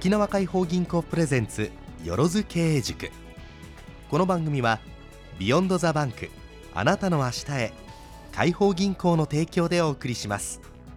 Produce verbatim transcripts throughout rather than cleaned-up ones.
沖縄解放銀行プレゼンツよろず経営塾。この番組はビヨンドザバンク、あなたの明日へ、解放銀行の提供でお送りします。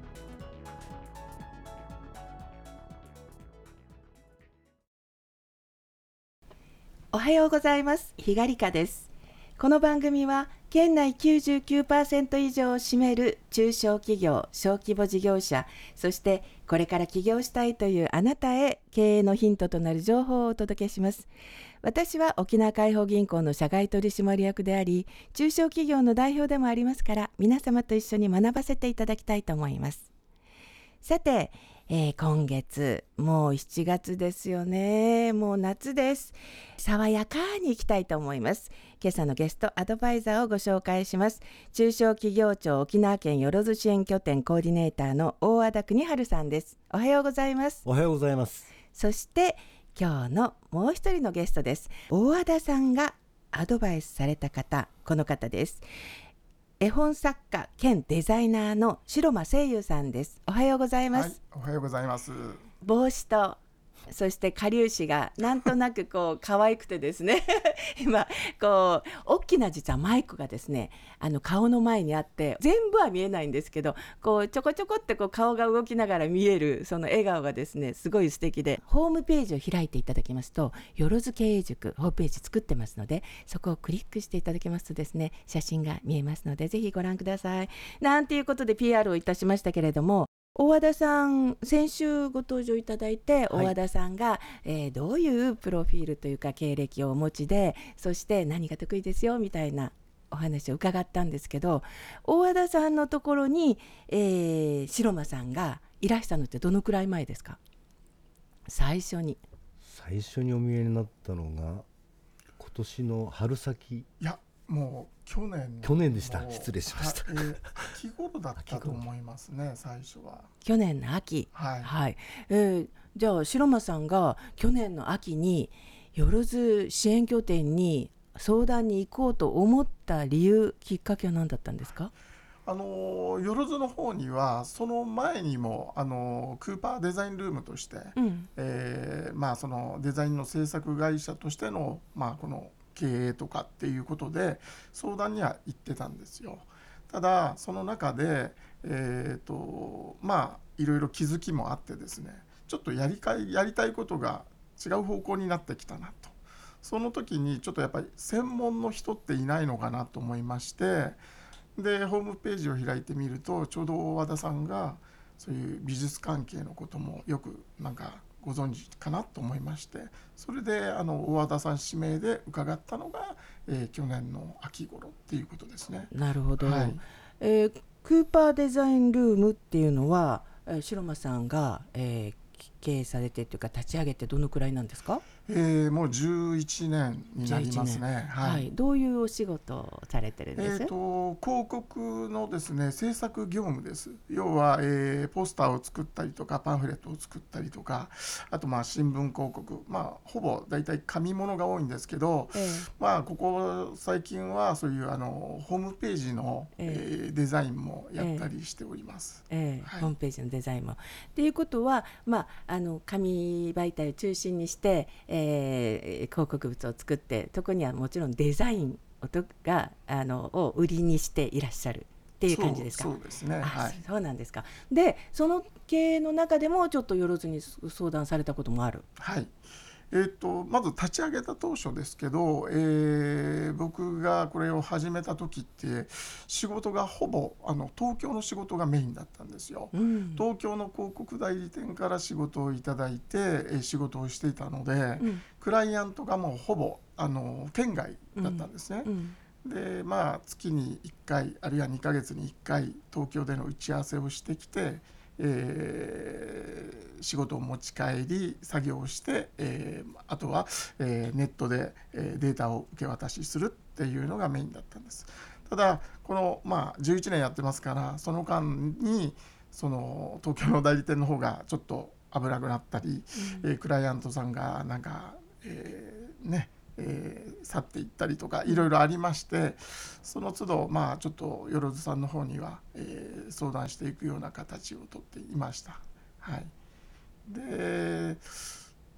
おはようございます。ひがりかです。この番組は県内 きゅうじゅうきゅうパーセント 以上を占める中小企業、小規模事業者、そしてこれから起業したいというあなたへ経営のヒントとなる情報をお届けします。私は沖縄解放銀行の社外取締役であり、中小企業の代表でもありますから、皆様と一緒に学ばせていただきたいと思います。さて、えー、今月もうしちがつですよね。もう夏です。爽やかにいきたいと思います。今朝のゲストアドバイザーをご紹介します。中小企業庁沖縄県よろず支援拠点コーディネーターの大和田邦治さんです。おはようございます。 おはようございます。 そして今日のもう一人のゲストです。大和田さんがアドバイスされた方、この方です。絵本作家兼デザイナーの城間誠優さんです。おはようございます。 はい、おはようございます。 帽子とそしてかりゅうしがなんとなくこう可愛くてですね今こう大きな実はマイクがですね、あの顔の前にあって、全部は見えないんですけど、こうちょこちょこってこう顔が動きながら見えるその笑顔がですね、すごい素敵で、ホームページを開いていただきますと、よろず経営塾ホームページ作ってますので、そこをクリックしていただきますとですね、写真が見えますので、ぜひご覧ください。なんていうことで ピーアール をいたしましたけれども、大和田さん、先週ご登場いただいて、大和田さんが、はい、えー、どういうプロフィールというか経歴をお持ちで、そして何が得意ですよみたいなお話を伺ったんですけど、大和田さんのところに、えー、城間さんがいらしたのってどのくらい前ですか？最初に最初にお見えになったのが今年の春先。 いや、もう去年去年でした。失礼しました。 えー、秋頃だったと思いますね。最初は去年の秋、 はい、 はい、えー、じゃあ城間さんが去年の秋によろず支援拠点に相談に行こうと思った理由、きっかけは何だったんですか？ あのよろずの方にはその前にもあのクーパーデザインルームとして、うん、えーまあ、そのデザインの制作会社としての、まあ、この経営とかっていうことで相談には行ってたんですよ。ただその中で、えーとまあ、いろいろ気づきもあってですね、ちょっとやりかいやりたいことが違う方向になってきたなと。その時にちょっとやっぱり専門の人っていないのかなと思いまして、でホームページを開いてみると、ちょうど大和田さんがそういう美術関係のこともよくなんかご存知かなと思いまして、それであの大和田さん指名で伺ったのが、えー、去年の秋頃っていうことですね。 なるほど、 はい、 えー、クーパーデザインルームっていうのは、えー、城間さんが、えー経営されてというか立ち上げてどのくらいなんですか？ えー、もうじゅういちねんになりますね。はいはい、どういうお仕事をされてるんです？ えーと広告のですね、制作業務です。要は、えー、ポスターを作ったりとかパンフレットを作ったりとか、あとまあ新聞広告、まあ、ほぼだいたい紙物が多いんですけど、えーまあ、ここ最近はそういうあのホームページの、えーえー、デザインもやったりしております。 えーはい、ホームページのデザインもっていうことは、まあ、あの紙媒体を中心にして、えー、広告物を作って、特にはもちろんデザインがあのを売りにしていらっしゃるっていう感じですか？ そう、そうですね。はい、 そうなんですか。でその経営の中でもちょっとよろずに相談されたこともある？ はい、えー、とまず立ち上げた当初ですけど、えー、僕がこれを始めた時って仕事がほぼあの東京の仕事がメインだったんですよ。うん、東京の広告代理店から仕事をいただいて、えー、仕事をしていたので、うん、クライアントがもうほぼあの県外だったんですね。うんうん、でまあ、月にいっかいあるいはにかげつにいっかい東京での打ち合わせをしてきて、えー、仕事を持ち帰り作業をして、えー、あとは、えー、ネットで、えー、データを受け渡しするっていうのがメインだったんです。ただこの、まあ、じゅういちねんやってますから、その間にその東京の代理店の方がちょっと危なくなったり、うん、えー、クライアントさんがなんか、えー、ねえー、去っていったりとかいろいろありまして、その都度まあちょっとよろずさんの方には、えー、相談していくような形をとっていました。はい、で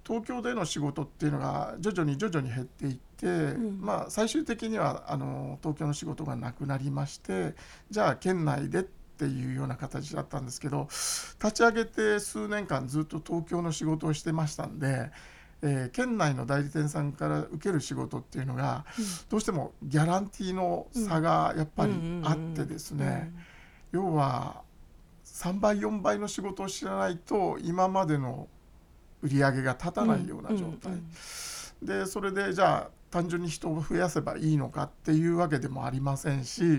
東京での仕事っていうのが徐々に徐々に減っていって、うんまあ、最終的にはあの東京の仕事がなくなりまして、じゃあ県内でっていうような形だったんですけど、立ち上げて数年間ずっと東京の仕事をしてましたんで、えー、県内の代理店さんから受ける仕事っていうのが、うん、どうしてもギャランティーの差がやっぱりあってですね、要はさんばいよんばいの仕事を知らないと今までの売り上げが立たないような状態、うんうんうん、でそれでじゃあ単純に人を増やせばいいのかっていうわけでもありませんし、うん、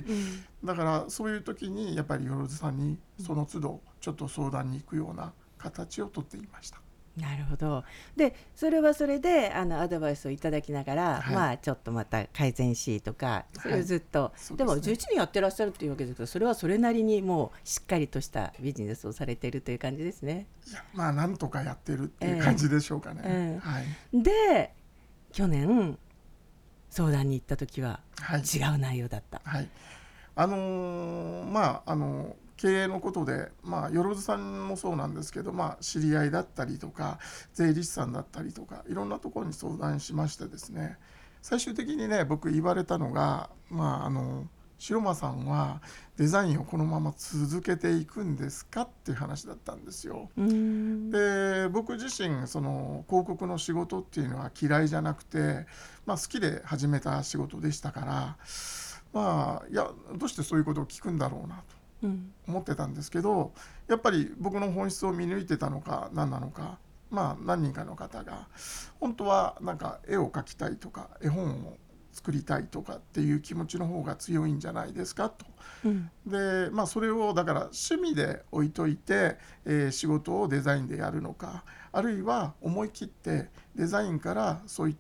だからそういう時にやっぱりよろずさんにその都度ちょっと相談に行くような形をとっていました。 なるほど。でそれはそれであのアドバイスをいただきながら、はい、まあちょっとまた改善しとかそれをずっと、はい、で, でもじゅういちねんやってらっしゃるっていうわけですけど、それはそれなりにもうしっかりとしたビジネスをされているという感じですね。 いやまあなんとかやってるっていう感じでしょうかね、えーはい、で去年相談に行った時は違う内容だった、 はいはい、あのー、まああのー経営のことで、まあ、よろずさんもそうなんですけど、まあ、知り合いだったりとか税理士さんだったりとかいろんなところに相談しましてですね、最終的にね僕言われたのが、まあ、あの城間さんはデザインをこのまま続けていくんですかっていう話だったんですよ。で僕自身その広告の仕事っていうのは嫌いじゃなくて、まあ、好きで始めた仕事でしたから、まあ、いやどうしてそういうことを聞くんだろうなと思ってたんですけど、やっぱり僕の本質を見抜いてたのか何なのか、まあ何人かの方が本当はなんか絵を描きたいとか絵本を作りたいとかっていう気持ちの方が強いんじゃないですかと、うん、でまあそれをだから趣味で置いといて、えー、仕事をデザインでやるのか、あるいは思い切ってデザインからそういった、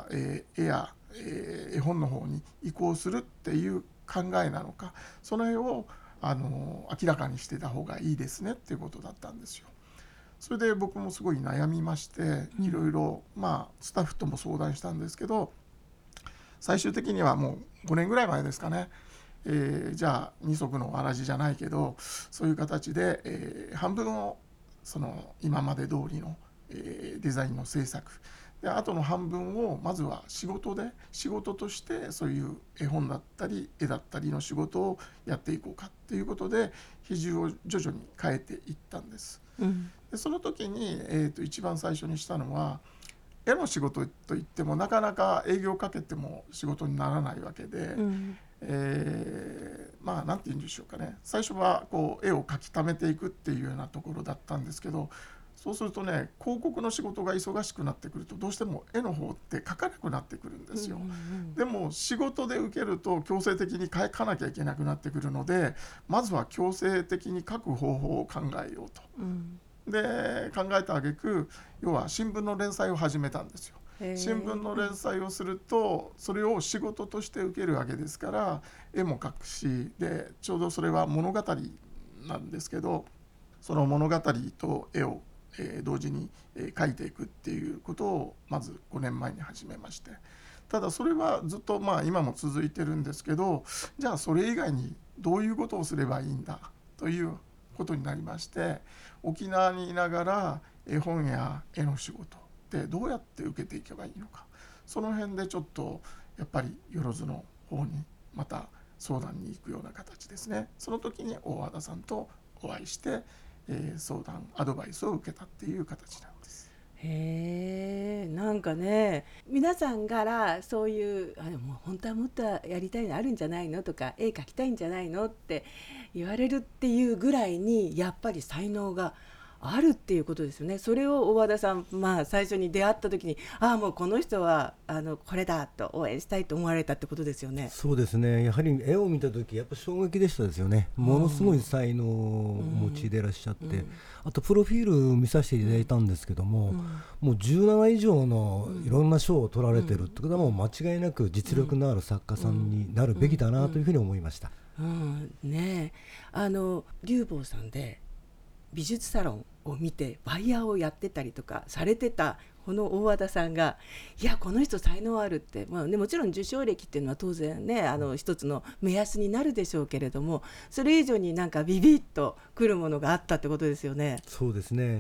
えー、絵や、えー、絵本の方に移行するっていう考えなのか、その辺をあの明らかにしてた方がいいですねっていうことだったんですよ。それで僕もすごい悩みましていろいろまあスタッフとも相談したんですけど、最終的にはもうごねんぐらい前ですかね、えー、じゃあ二足のわらじじゃないけどそういう形で、えー、半分をその今まで通りの、えー、デザインの制作で、あとの半分をまずは仕事で仕事としてそういう絵本だったり絵だったりの仕事をやっていこうかっていうことで比重を徐々に変えていったんです、うん、でその時に、えーと、一番最初にしたのは絵の仕事といってもなかなか営業かけても仕事にならないわけで、うんえー、まあ何て言うんでしょうかね、最初はこう絵を描き溜めていくっていうようなところだったんですけど、そうするとね広告の仕事が忙しくなってくるとどうしても絵の方って描かなくなってくるんですよ、うんうんうん、でも仕事で受けると強制的に描かなきゃいけなくなってくるので、まずは強制的に描く方法を考えようと、うんで考えた挙句要は新聞の連載を始めたんですよ。新聞の連載をするとそれを仕事として受けるわけですから絵も描くし、でちょうどそれは物語なんですけど、その物語と絵を、えー、同時に、えー、描いていくっていうことをまずごねんまえに始めまして、ただそれはずっとまあ今も続いてるんですけど、じゃあそれ以外にどういうことをすればいいんだということになりまして、沖縄にいながら絵本や絵の仕事ってどうやって受けていけばいいのか、その辺でちょっとやっぱりよろずの方にまた相談に行くような形ですね。その時に大和田さんとお会いして、えー、相談アドバイスを受けたっていう形なんです。 へえ、なんかね皆さんからそういうあもう本当はもっとやりたいのあるんじゃないのとか絵描きたいんじゃないのって言われるっていうぐらいにやっぱり才能があるっていうことですよね。それを大和田さん、まあ、最初に出会った時にああもうこの人はあのこれだと応援したいと思われたってことですよね。 そうですね、やはり絵を見た時やっぱ衝撃でしたですよね。ものすごい才能をお持ちでいらっしゃって、うんうん、あとプロフィール見させていただいたんですけども、うん、もうじゅうなな以上のいろんな賞を取られてるってことはもう間違いなく実力のある作家さんになるべきだなというふうに思いました、 うんうん、ねえあの龍坊さんで美術サロンを見てバイヤーをやってたりとかされてたこの大和田さんがいやこの人才能あるって、まあね、もちろん受賞歴っていうのは当然ねあの一つの目安になるでしょうけれども、それ以上になんかビビッとくるものがあったってことですよね。 そうですね。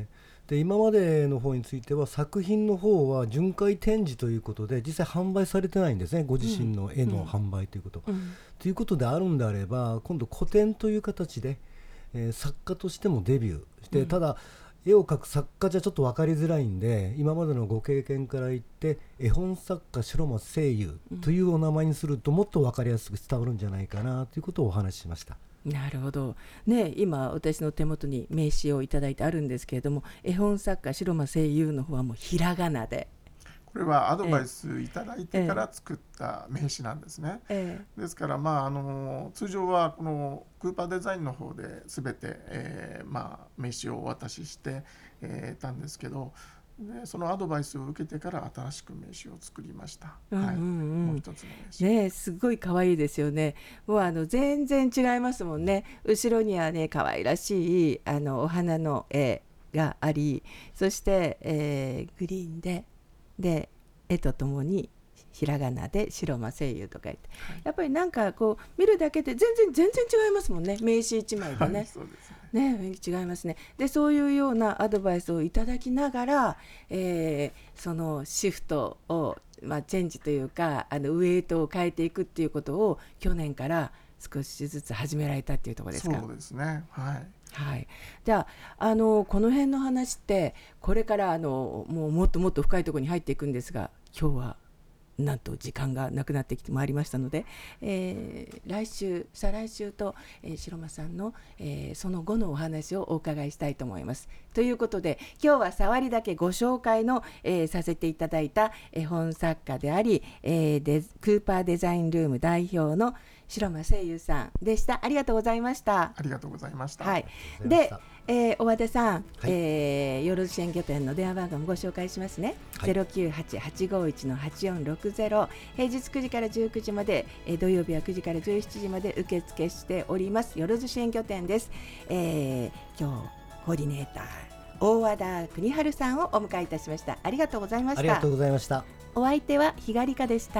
で今までの方については作品の方は巡回展示ということで実際販売されてないんですね、ご自身の絵の販売ということ、うんうん、ということであるんであれば今度個展という形で、えー、作家としてもデビューして、うん、ただ絵を描く作家じゃちょっと分かりづらいんで今までのご経験から言って絵本作家白松聖優というお名前にするともっと分かりやすく伝わるんじゃないかなということをお話ししました。 なるほど、ね、今私の手元に名刺をいただいてあるんですけれども、絵本作家白松聖優の方はもうひらがなで、 これはアドバイスいただいてから作った名刺なんですね、ええ、ですから、まあ、あの通常はこのクーパーデザインの方で全て、えーまあ、名刺をお渡しして、えー、たんですけど、でそのアドバイスを受けてから新しく名刺を作りました、うんうんうん、はい、もう一つの名刺、 ね、すごい可愛いですよね。もうあの全然違いますもんね。後ろにはね可愛らしいあのお花の絵があり、そして、えー、グリーンでで絵とともにひらがなで白間声優とか言って、はい、やっぱりなんかこう見るだけで全然全然違いますもんね、名刺いちまいでね、はい、そうですね、ね、違いますね。でそういうようなアドバイスをいただきながら、えー、そのシフトを、まあ、チェンジというかあのウエイトを変えていくっていうことを去年から少しずつ始められたっていうところですか。 そうですね、はいはい、じゃあ、あのこの辺の話ってこれからあのもうもっともっと深いところに入っていくんですが、今日はなんと時間がなくなってきてまいりましたので、えー、来週再来週と、えー、白間さんの、えー、その後のお話をお伺いしたいと思います。ということで今日は触りだけご紹介の、えー、させていただいた絵本作家であり、えー、デクーパーデザインルーム代表の白間聖優さんでした。ありがとうございました。 ありがとうございました。 はい、で、えー、小和田さん、はい、えー、よろず支援拠点の電話番号もご紹介しますね、はい、ゼロきゅうはち はちごいち はちよんろくゼロ、平日くじからじゅうくじまで、えー、土曜日はくじからじゅうしちじまで受付しております。よろず支援拠点です。えー、今日コーディネーター大和田邦治さんをお迎えいたしました。ありがとうございました。 ありがとうございました。 お相手は日狩香でした。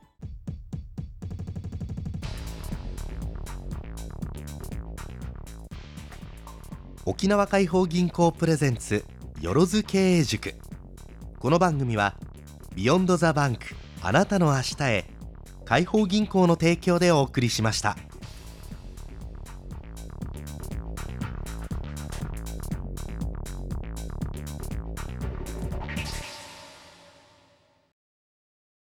沖縄解放銀行プレゼンツよろず経営塾。この番組はビヨンドザバンクあなたの明日へ解放銀行の提供でお送りしました。